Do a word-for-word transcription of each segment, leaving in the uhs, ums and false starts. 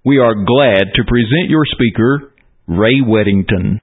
We are glad to present your speaker, Ray Weddington.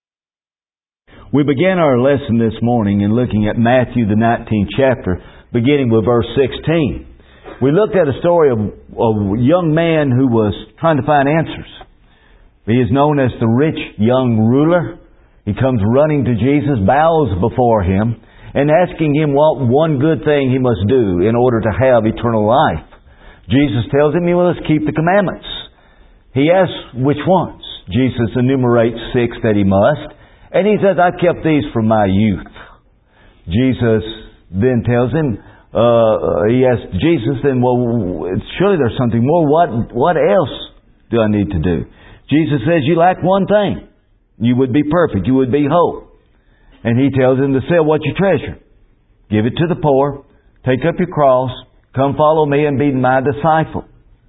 We began our lesson this morning in looking at Matthew, the nineteenth chapter, beginning with verse sixteen. We looked at a story of a young man who was trying to find answers. He is known as the rich young ruler. He comes running to Jesus, bows before Him, and asking Him what one good thing he must do in order to have eternal life. Jesus tells him he must keep the commandments. He asks which ones. Jesus enumerates six that he must. And he says, I've kept these from my youth. Jesus then tells him, uh, he asks Jesus, then, well, surely there's something more. What, what else do I need to do? Jesus says, you lack one thing. You would be perfect. You would be whole. And He tells him to sell what you treasure. Give it to the poor. Take up your cross. Come follow Me and be my disciple.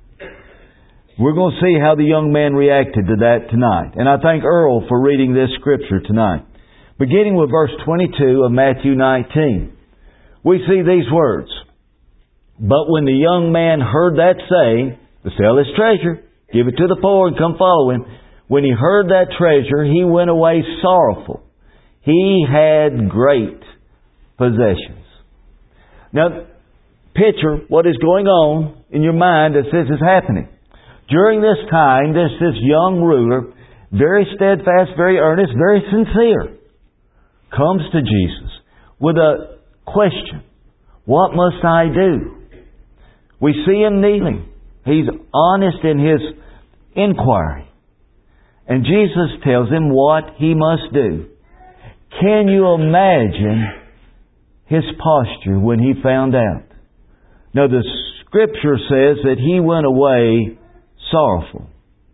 We're going to see how the young man reacted to that tonight. And I thank Earl for reading this scripture tonight. Beginning with verse twenty-two of Matthew nineteen. We see these words. But when the young man heard that saying, to sell his treasure, give it to the poor and come follow Him. When he heard that treasure, he went away sorrowful. He had great possessions. Now, picture what is going on in your mind as this is happening. During this time, this, this young ruler, very steadfast, very earnest, very sincere, comes to Jesus with a question. What must I do? We see him kneeling. He's honest in his inquiry. And Jesus tells him what he must do. Can you imagine his posture when he found out? Now the Scripture says that he went away sorrowful.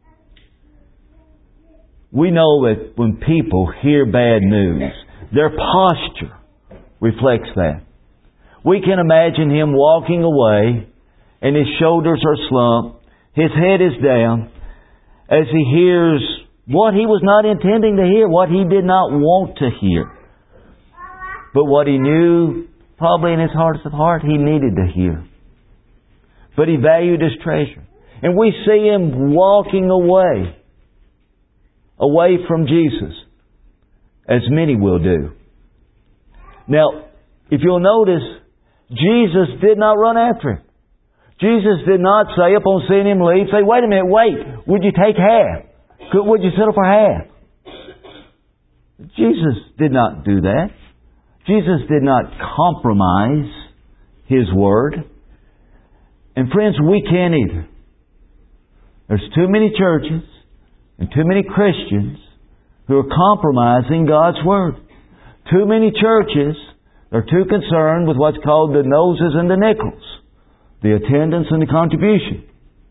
We know that when people hear bad news, their posture reflects that. We can imagine him walking away and his shoulders are slumped, his head is down, as he hears what he was not intending to hear, what he did not want to hear. But what he knew, probably in his heart of heart, he needed to hear. But he valued his treasure. And we see him walking away, away from Jesus, as many will do. Now, if you'll notice, Jesus did not run after him. Jesus did not say, upon seeing him leave, say, wait a minute, wait, would you take half? Could, would you settle for half? Jesus did not do that. Jesus did not compromise His word. And friends, we can't either. There's too many churches and too many Christians who are compromising God's Word. Too many churches are too concerned with what's called the noses and the nickels, the attendance and the contribution.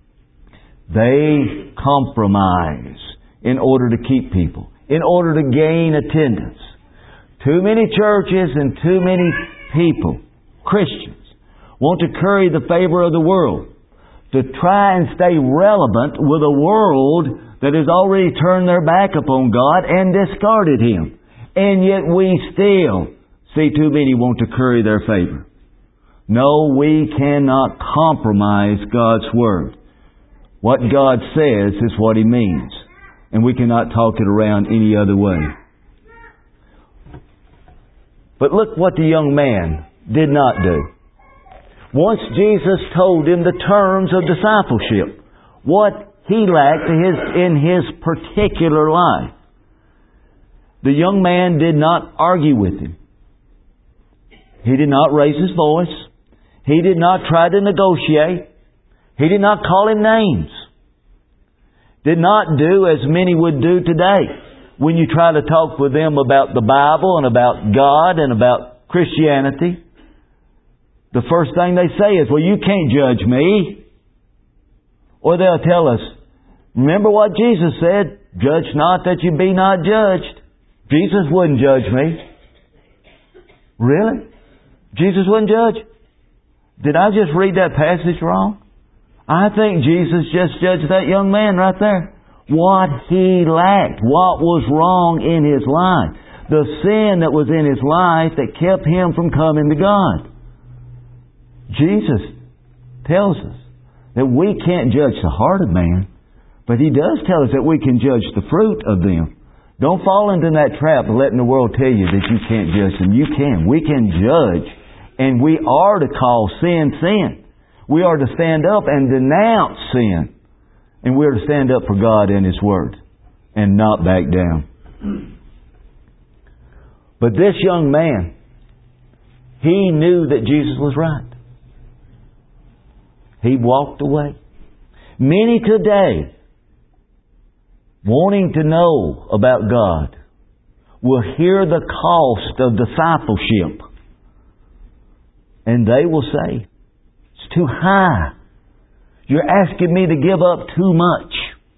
They compromise in order to keep people, in order to gain attendance. Too many churches and too many people, Christians, want to curry the favor of the world, to try and stay relevant with a world that has already turned their back upon God and discarded Him. And yet we still see too many want to curry their favor. No, we cannot compromise God's Word. What God says is what He means. And we cannot talk it around any other way. But look what the young man did not do. Once Jesus told him the terms of discipleship, what he lacked in his, in his particular life, the young man did not argue with him. He did not raise his voice. He did not try to negotiate. He did not call him names. Did not do as many would do today when you try to talk with them about the Bible and about God and about Christianity. The first thing they say is, well, you can't judge me. Or they'll tell us, remember what Jesus said, judge not that you be not judged. Jesus wouldn't judge me. Really? Jesus wouldn't judge? Did I just read that passage wrong? I think Jesus just judged that young man right there. What he lacked, what was wrong in his life, the sin that was in his life that kept him from coming to God. Jesus tells us that we can't judge the heart of man. But He does tell us that we can judge the fruit of them. Don't fall into that trap of letting the world tell you that you can't judge them. You can. We can judge. And we are to call sin, sin. We are to stand up and denounce sin. And we are to stand up for God and His Word. And not back down. But this young man, he knew that Jesus was right. He walked away. Many today, wanting to know about God, will hear the cost of discipleship. And they will say, it's too high. You're asking me to give up too much.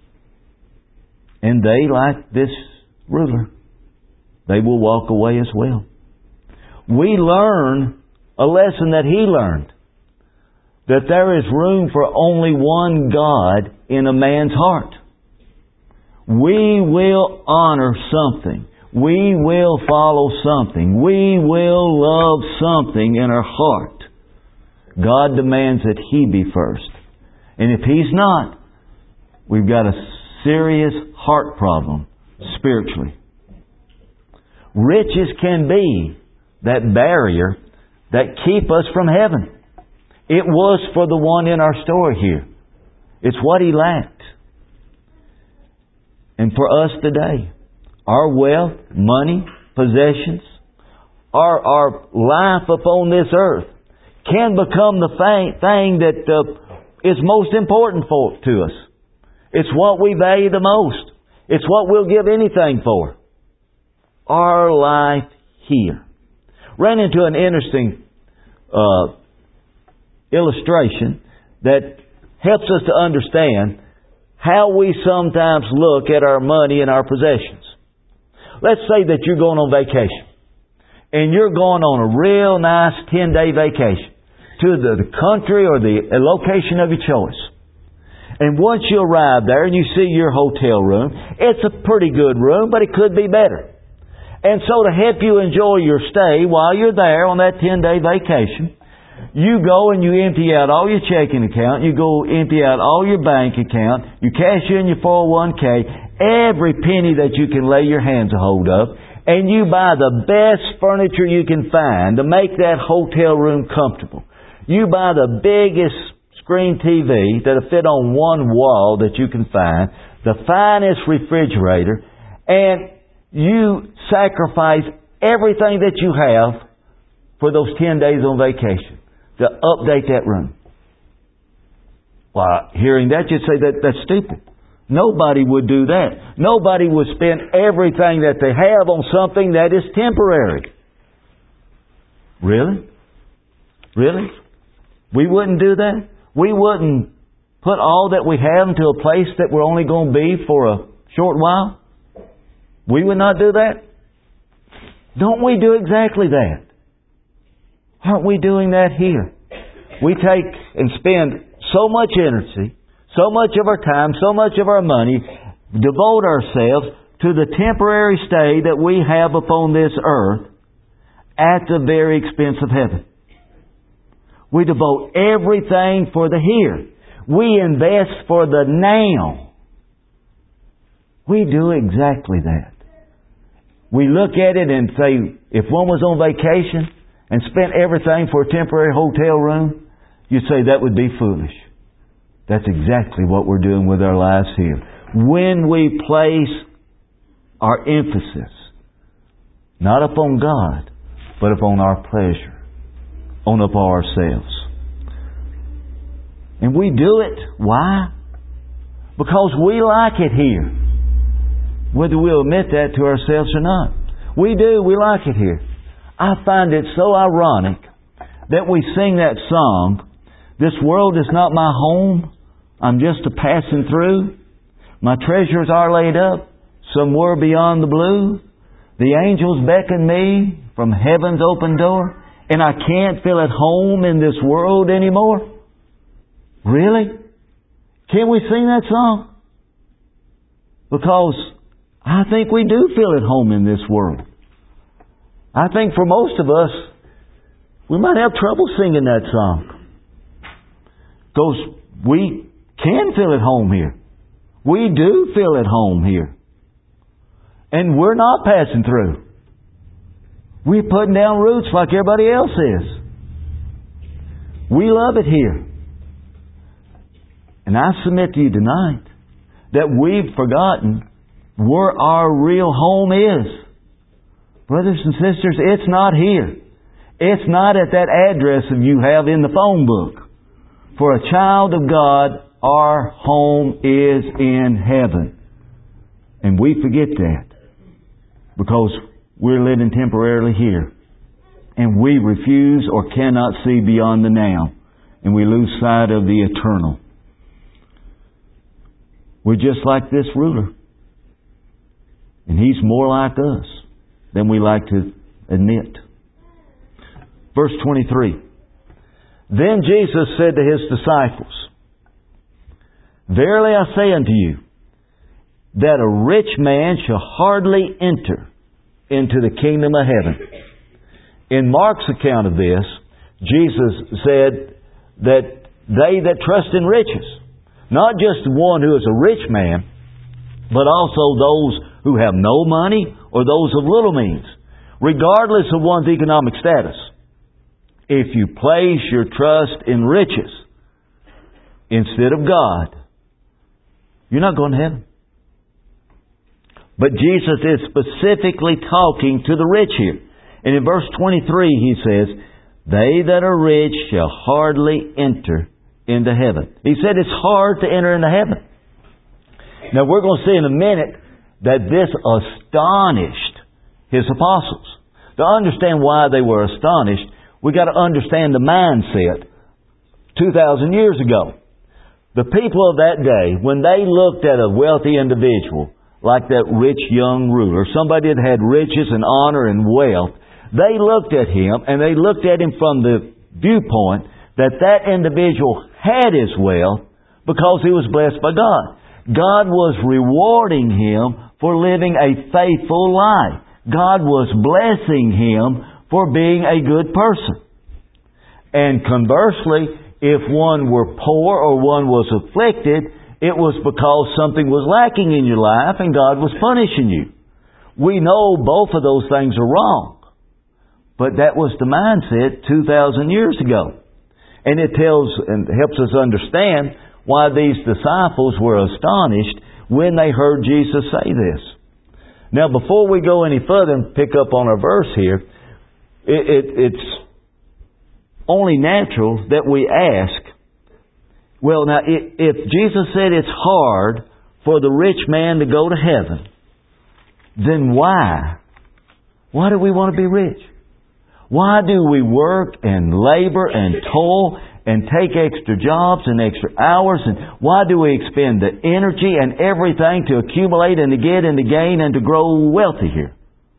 And they, like this ruler, they will walk away as well. We learn a lesson that he learned. That there is room for only one God in a man's heart. We will honor something. We will follow something. We will love something in our heart. God demands that He be first. And if He's not, we've got a serious heart problem spiritually. Riches can be that barrier that keep us from heaven. It was for the one in our story here. It's what he lacked. And for us today, our wealth, money, possessions, our, our life upon this earth can become the thing that uh, is most important for to us. It's what we value the most. It's what we'll give anything for. Our life here. Ran into an interesting uh, illustration that helps us to understand how we sometimes look at our money and our possessions. Let's say that you're going on vacation. And you're going on a real nice ten-day vacation to the, the country or the location of your choice. And once you arrive there and you see your hotel room, it's a pretty good room, but it could be better. And so to help you enjoy your stay while you're there on that ten-day vacation, you go and you empty out all your checking account, you go empty out all your bank account, you cash in your four oh one k, every penny that you can lay your hands a hold of, and you buy the best furniture you can find to make that hotel room comfortable. You buy the biggest screen T V that'll fit on one wall that you can find, the finest refrigerator, and you sacrifice everything that you have for those ten days on vacation to update that room. Well, hearing that, you'd say that that's stupid. Nobody would do that. Nobody would spend everything that they have on something that is temporary. Really? Really? We wouldn't do that? We wouldn't put all that we have into a place that we're only going to be for a short while? We would not do that? Don't we do exactly that? Aren't we doing that here? We take and spend so much energy, so much of our time, so much of our money, devote ourselves to the temporary stay that we have upon this earth at the very expense of heaven. We devote everything for the here. We invest for the now. We do exactly that. We look at it and say, if one was on vacation and spent everything for a temporary hotel room, you'd say that would be foolish. That's exactly what we're doing with our lives here. When we place our emphasis, not upon God, but upon our pleasure, on upon ourselves. And we do it. Why? Because we like it here. Whether we'll admit that to ourselves or not. We do. We like it here. I find it so ironic that we sing that song, "This world is not my home. I'm just a passing through. My treasures are laid up somewhere beyond the blue. The angels beckon me from heaven's open door, and I can't feel at home in this world anymore." Really? Can we sing that song? Because I think we do feel at home in this world. I think for most of us, we might have trouble singing that song. Because we can feel at home here. We do feel at home here. And we're not passing through. We're putting down roots like everybody else is. We love it here. And I submit to you tonight that we've forgotten where our real home is. Brothers and sisters, it's not here. It's not at that address that you have in the phone book. For a child of God, our home is in heaven. And we forget that because we're living temporarily here. And we refuse or cannot see beyond the now. And we lose sight of the eternal. We're just like this ruler. And he's more like us than we like to admit. Verse twenty-three. Then Jesus said to His disciples, Verily I say unto you, that a rich man shall hardly enter into the kingdom of heaven. In Mark's account of this, Jesus said that they that trust in riches, not just the one who is a rich man, but also those who have no money or those of little means, regardless of one's economic status. If you place your trust in riches instead of God, you're not going to heaven. But Jesus is specifically talking to the rich here. And in verse twenty-three He says, They that are rich shall hardly enter into heaven. He said it's hard to enter into heaven. Now we're going to see in a minute that this astonished His apostles. To understand why they were astonished, we got to understand the mindset two thousand years ago. The people of that day, when they looked at a wealthy individual, like that rich young ruler, somebody that had riches and honor and wealth, they looked at him and they looked at him from the viewpoint that that individual had his wealth because he was blessed by God. God was rewarding him for living a faithful life. God was blessing him for being a good person. And conversely, if one were poor or one was afflicted, it was because something was lacking in your life and God was punishing you. We know both of those things are wrong. But that was the mindset two thousand years ago. And it tells and helps us understand why these disciples were astonished when they heard Jesus say this. Now, before we go any further and pick up on our verse here, it, it, it's only natural that we ask, well, now, if Jesus said it's hard for the rich man to go to heaven, then why? Why do we want to be rich? Why do we work and labor and toil and take extra jobs and extra hours? And why do we expend the energy and everything to accumulate and to get and to gain and to grow wealthy here?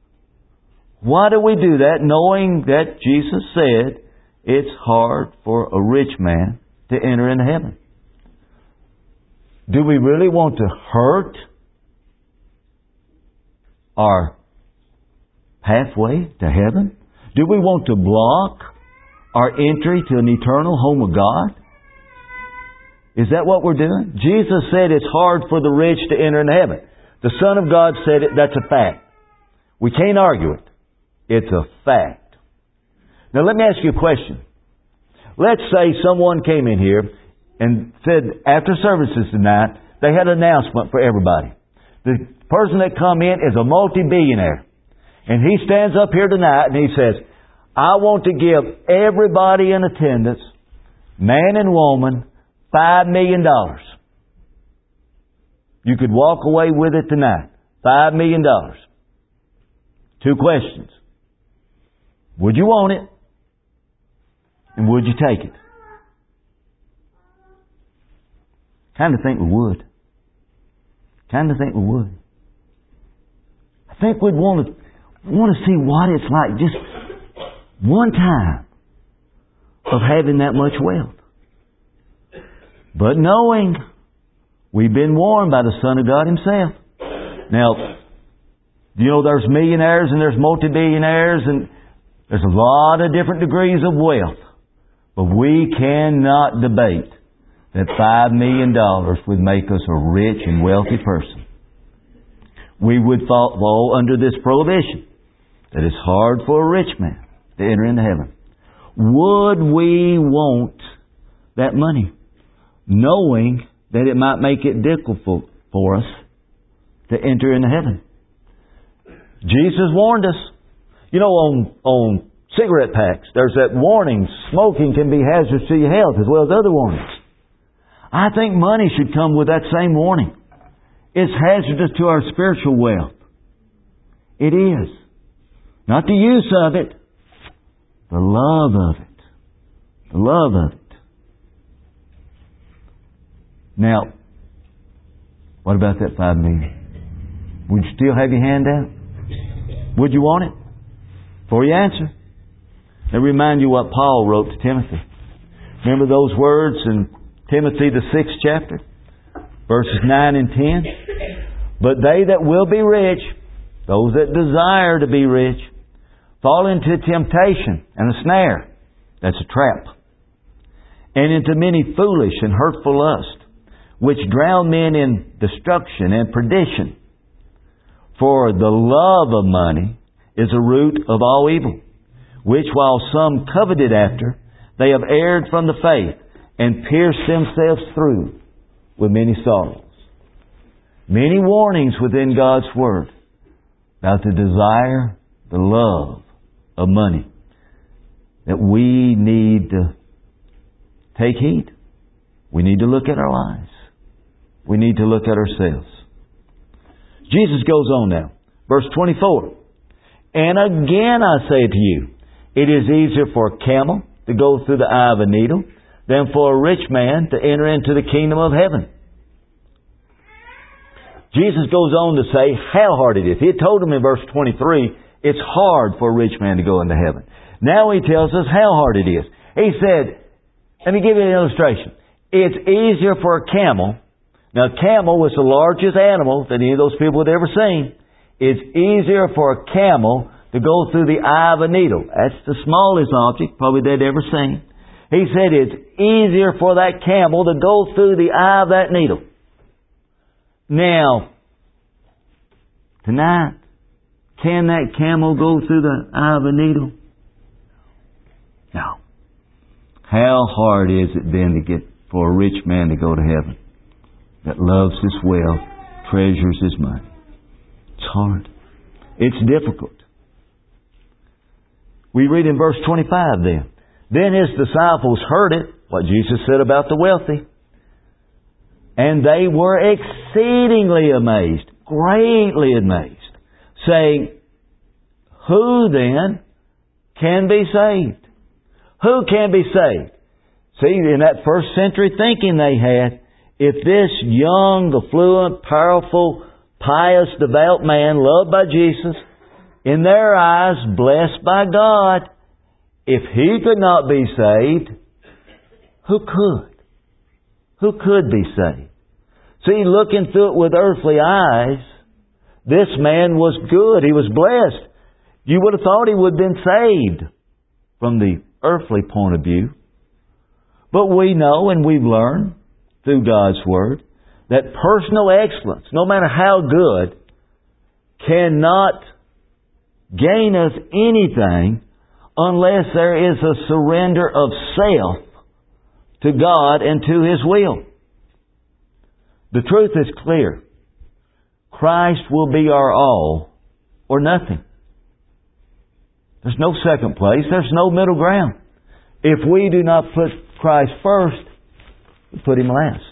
Why do we do that knowing that Jesus said it's hard for a rich man to enter into heaven? Do we really want to hurt our pathway to heaven? Do we want to block our entry to an eternal home of God? Is that what we're doing? Jesus said it's hard for the rich to enter into heaven. The Son of God said it. That's a fact. We can't argue it. It's a fact. Now let me ask you a question. Let's say someone came in here and said after services tonight, they had an announcement for everybody. The person that come in is a multi-billionaire. And he stands up here tonight and he says, I want to give everybody in attendance, man and woman, five million dollars. You could walk away with it tonight. Five million dollars. Two questions. Would you want it? And would you take it? Kind of think we would. Kind of think we would. I think we'd want to want to see what it's like just one time of having that much wealth. But knowing we've been warned by the Son of God Himself. Now, you know, there's millionaires and there's multi-billionaires and there's a lot of different degrees of wealth. But we cannot debate that five million dollars would make us a rich and wealthy person. We would fall, fall under this prohibition that it's hard for a rich man to enter into heaven. Would we want that money, knowing that it might make it difficult for us to enter into heaven? Jesus warned us. You know, on, on cigarette packs, there's that warning, smoking can be hazardous to your health, as well as other warnings. I think money should come with that same warning. It's hazardous to our spiritual wealth. It is. Not the use of it, the love of it. The love of it. Now, what about that five million? Would you still have your hand out? Would you want it? Before you answer, let me remind you what Paul wrote to Timothy. Remember those words in Timothy, the sixth chapter, verses nine and ten? But they that will be rich, those that desire to be rich, fall into temptation and a snare. That's a trap. And into many foolish and hurtful lusts, which drown men in destruction and perdition. For the love of money is a root of all evil, which while some coveted after, they have erred from the faith, and pierced themselves through with many sorrows. Many warnings within God's Word about the desire, the love of money, that we need to take heed. We need to look at our lives. We need to look at ourselves. Jesus goes on now. Verse twenty-four. And again I say to you, it is easier for a camel to go through the eye of a needle than for a rich man to enter into the kingdom of heaven. Jesus goes on to say how hard it is. He had told them in verse twenty-three, it's hard for a rich man to go into heaven. Now He tells us how hard it is. He said, let me give you an illustration. It's easier for a camel. Now, a camel was the largest animal that any of those people had ever seen. It's easier for a camel to go through the eye of a needle. That's the smallest object probably they'd ever seen. He said it's easier for that camel to go through the eye of that needle. Now, tonight, can that camel go through the eye of a needle? No. How hard is it then to get for a rich man to go to heaven that loves his wealth, treasures his money? It's hard. It's difficult. We read in verse twenty-five then. Then His disciples heard it, what Jesus said about the wealthy. And they were exceedingly amazed, greatly amazed, saying, who then can be saved? Who can be saved? See, in that first century thinking they had, if this young, affluent, powerful, pious, devout man, loved by Jesus, in their eyes, blessed by God, if he could not be saved, who could? Who could be saved? See, looking through it with earthly eyes, this man was good. He was blessed. You would have thought he would have been saved from the earthly point of view. But we know and we've learned through God's Word that personal excellence, no matter how good, cannot gain us anything unless there is a surrender of self to God and to His will. The truth is clear. Christ will be our all or nothing. There's no second place. There's no middle ground. If we do not put Christ first, we put Him last.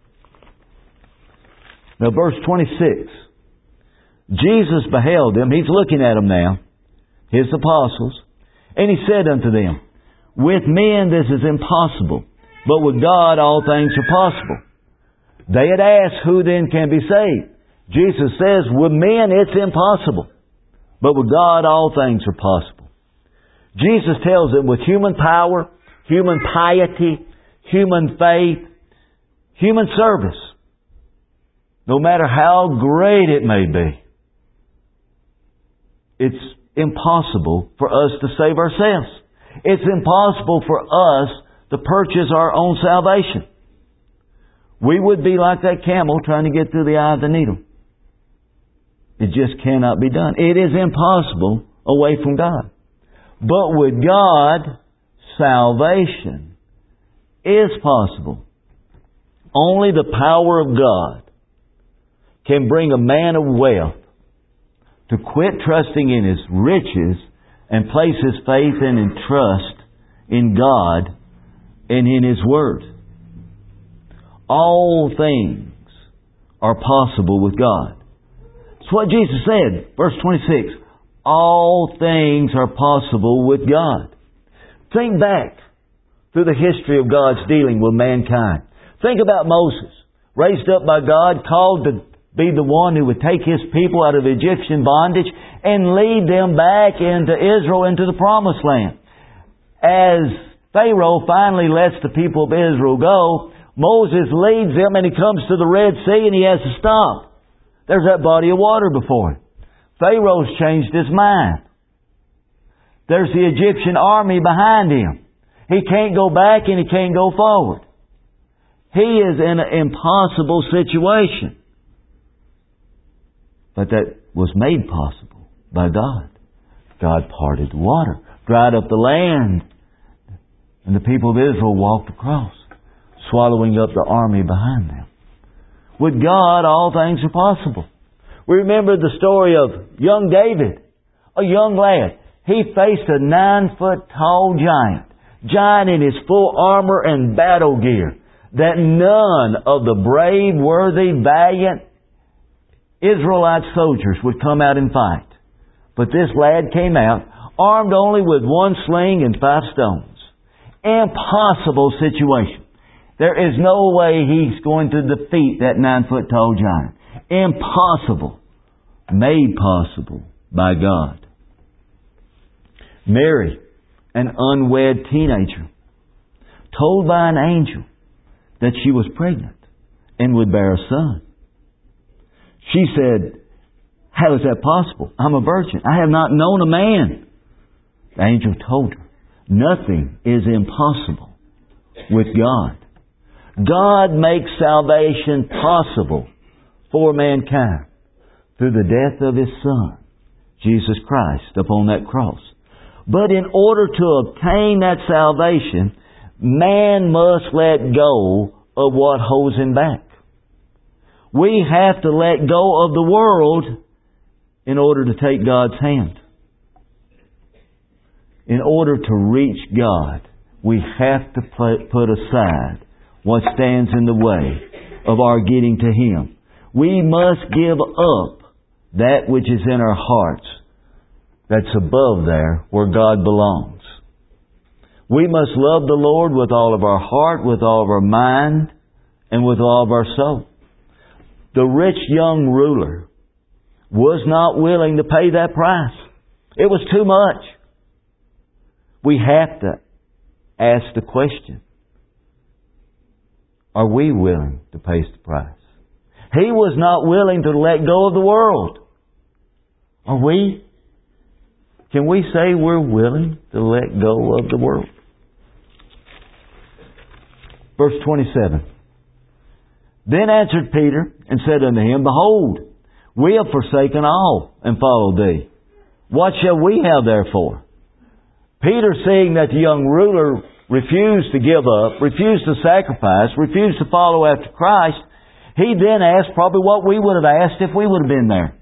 Now verse twenty-six. Jesus beheld them. He's looking at them now. His apostles. And He said unto them, with men this is impossible, but with God all things are possible. They had asked, who then can be saved? Jesus says, with men it's impossible, but with God all things are possible. Jesus tells them with human power, human piety, human faith, human service, no matter how great it may be, it's impossible for us to save ourselves. It's impossible for us to purchase our own salvation. We would be like that camel trying to get through the eye of the needle. It just cannot be done. It is impossible away from God. But with God, salvation is possible. Only the power of God can bring a man of wealth to quit trusting in his riches and place his faith and in trust in God and in His Word. All things are possible with God. It's what Jesus said, verse twenty-six. All things are possible with God. Think back through the history of God's dealing with mankind. Think about Moses, raised up by God, called to be the one who would take His people out of Egyptian bondage and lead them back into Israel, into the Promised Land. As Pharaoh finally lets the people of Israel go, Moses leads them and he comes to the Red Sea and he has to stop. There's that body of water before him. Pharaoh's changed his mind. There's the Egyptian army behind him. He can't go back and he can't go forward. He is in an impossible situation. But that was made possible by God. God parted the water, dried up the land, and the people of Israel walked across, swallowing up the army behind them. With God, all things are possible. We remember the story of young David, a young lad. He faced a nine-foot-tall giant, giant in his full armor and battle gear, that none of the brave, worthy, valiant Israelite soldiers would come out and fight. But this lad came out, armed only with one sling and five stones. Impossible situation. There is no way he's going to defeat that nine-foot-tall giant. Impossible. Made possible by God. Mary, an unwed teenager, told by an angel that she was pregnant and would bear a son. She said, "How is that possible? I'm a virgin. I have not known a man." The angel told her, "Nothing is impossible with God." God makes salvation possible for mankind through the death of His Son, Jesus Christ, upon that cross. But in order to obtain that salvation, man must let go of what holds him back. We have to let go of the world in order to take God's hand. In order to reach God, we have to put aside what stands in the way of our getting to Him. We must give up that which is in our hearts that's above there where God belongs. We must love the Lord with all of our heart, with all of our mind, and with all of our soul. The rich young ruler was not willing to pay that price. It was too much. We have to ask the question, are we willing to pay the price? He was not willing to let go of the world. Are we? Can we say we're willing to let go of the world? Verse twenty-seven. Then answered Peter and said unto him, Behold, we have forsaken all and followed thee. What shall we have therefore? Peter, seeing that the young ruler refused to give up, refused to sacrifice, refused to follow after Christ, he then asked probably what we would have asked if we would have been there.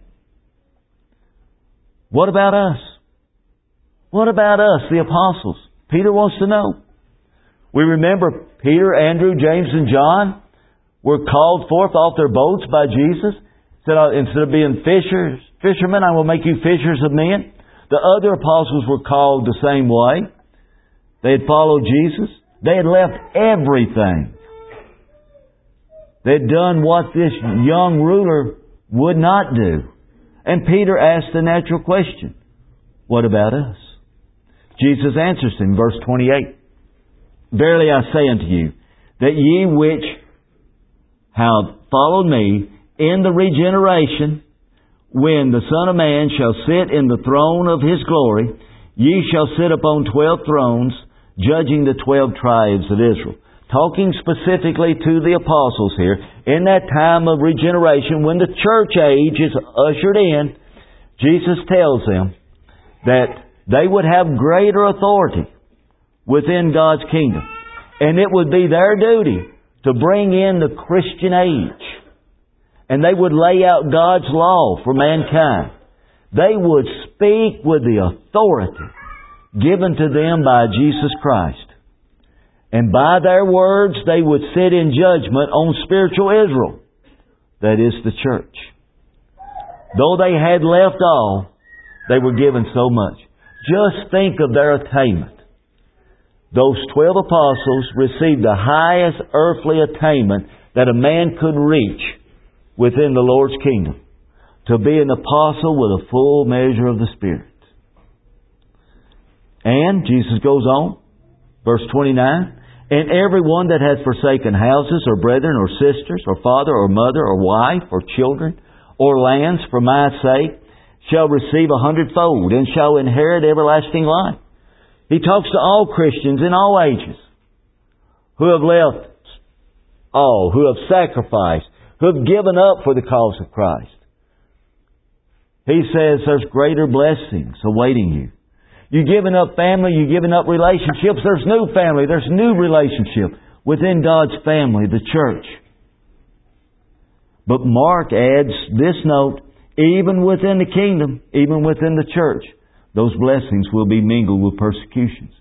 What about us? What about us, the apostles? Peter wants to know. We remember Peter, Andrew, James, and John were called forth off their boats by Jesus. Said, instead of being fishers, fishermen, I will make you fishers of men. The other apostles were called the same way. They had followed Jesus. They had left everything. They had done what this young ruler would not do. And Peter asked the natural question, what about us? Jesus answers him, verse twenty-eight. Verily I say unto you, that ye which have followed me in the regeneration, when the Son of Man shall sit in the throne of His glory, ye shall sit upon twelve thrones, judging the twelve tribes of Israel. talking specifically to the apostles here, in that time of regeneration, when the church age is ushered in, Jesus tells them that they would have greater authority within God's kingdom. And it would be their duty to bring in the Christian age. And they would lay out God's law for mankind. They would speak with the authority given to them by Jesus Christ. And by their words, they would sit in judgment on spiritual Israel. That is the church. Though they had left all, they were given so much. Just think of their attainment. Those twelve apostles received the highest earthly attainment that a man could reach within the Lord's kingdom. To be an apostle with a full measure of the Spirit. And, Jesus goes on, verse twenty-nine, and everyone that hath forsaken houses, or brethren, or sisters, or father, or mother, or wife, or children, or lands for my sake, shall receive a hundredfold, and shall inherit everlasting life. He talks to all Christians in all ages, who have left all, who have sacrificed, who have given up for the cause of Christ. He says there's greater blessings awaiting you. You've given up family, you've given up relationships. There's new family, there's new relationship within God's family, the church. But Mark adds this note, even within the kingdom, even within the church, those blessings will be mingled with persecutions.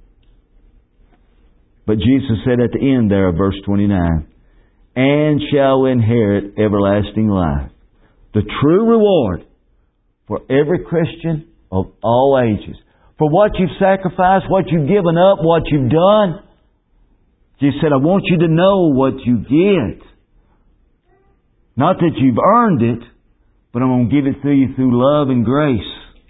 But Jesus said at the end there of verse twenty-nine, and shall inherit everlasting life. The true reward for every Christian of all ages. For what you've sacrificed, what you've given up, what you've done. Jesus said, I want you to know what you get. Not that you've earned it, but I'm going to give it to you through love and grace.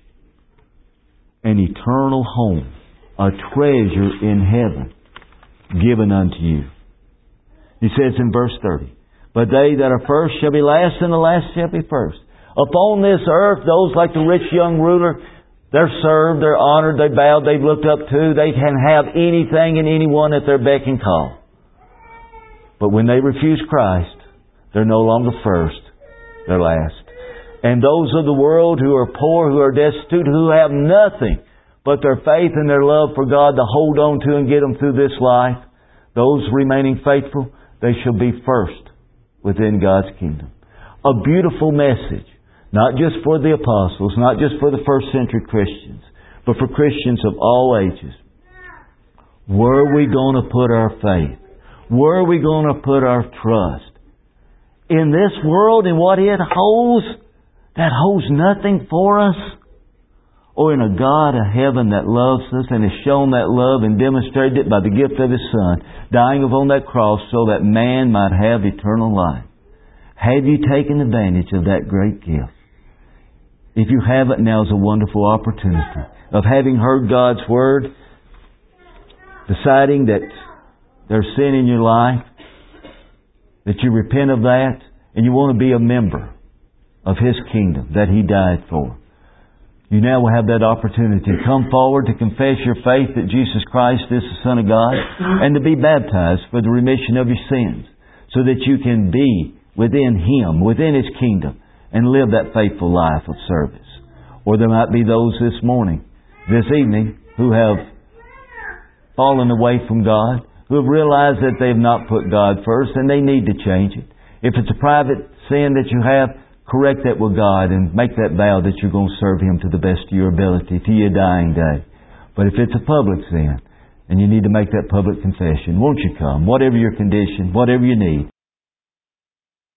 An eternal home, a treasure in heaven, given unto you. He says in verse thirty, but they that are first shall be last, and the last shall be first. Upon this earth, those like the rich young ruler, they're served, they're honored, they bowed, they've looked up to. They can have anything and anyone at their beck and call. But when they refuse Christ, they're no longer first, they're last. And those of the world who are poor, who are destitute, who have nothing but their faith and their love for God to hold on to and get them through this life, those remaining faithful, they shall be first within God's kingdom. A beautiful message. Not just for the apostles, not just for the first century Christians, but for Christians of all ages. Where are we going to put our faith? Where are we going to put our trust? In this world, in what it holds, that holds nothing for us? Or in a God of heaven that loves us and has shown that love and demonstrated it by the gift of His Son, dying upon that cross so that man might have eternal life? Have you taken advantage of that great gift? If you haven't, now is a wonderful opportunity of having heard God's Word, deciding that there's sin in your life, that you repent of that, and you want to be a member of His kingdom that He died for. You now will have that opportunity to come forward to confess your faith that Jesus Christ is the Son of God and to be baptized for the remission of your sins so that you can be within Him, within His kingdom, and live that faithful life of service. Or there might be those this morning, this evening, who have fallen away from God, who have realized that they have not put God first and they need to change it. If it's a private sin that you have, correct that with God and make that vow that you're going to serve Him to the best of your ability to your dying day. But if it's a public sin and you need to make that public confession, won't you come? Whatever your condition, whatever you need,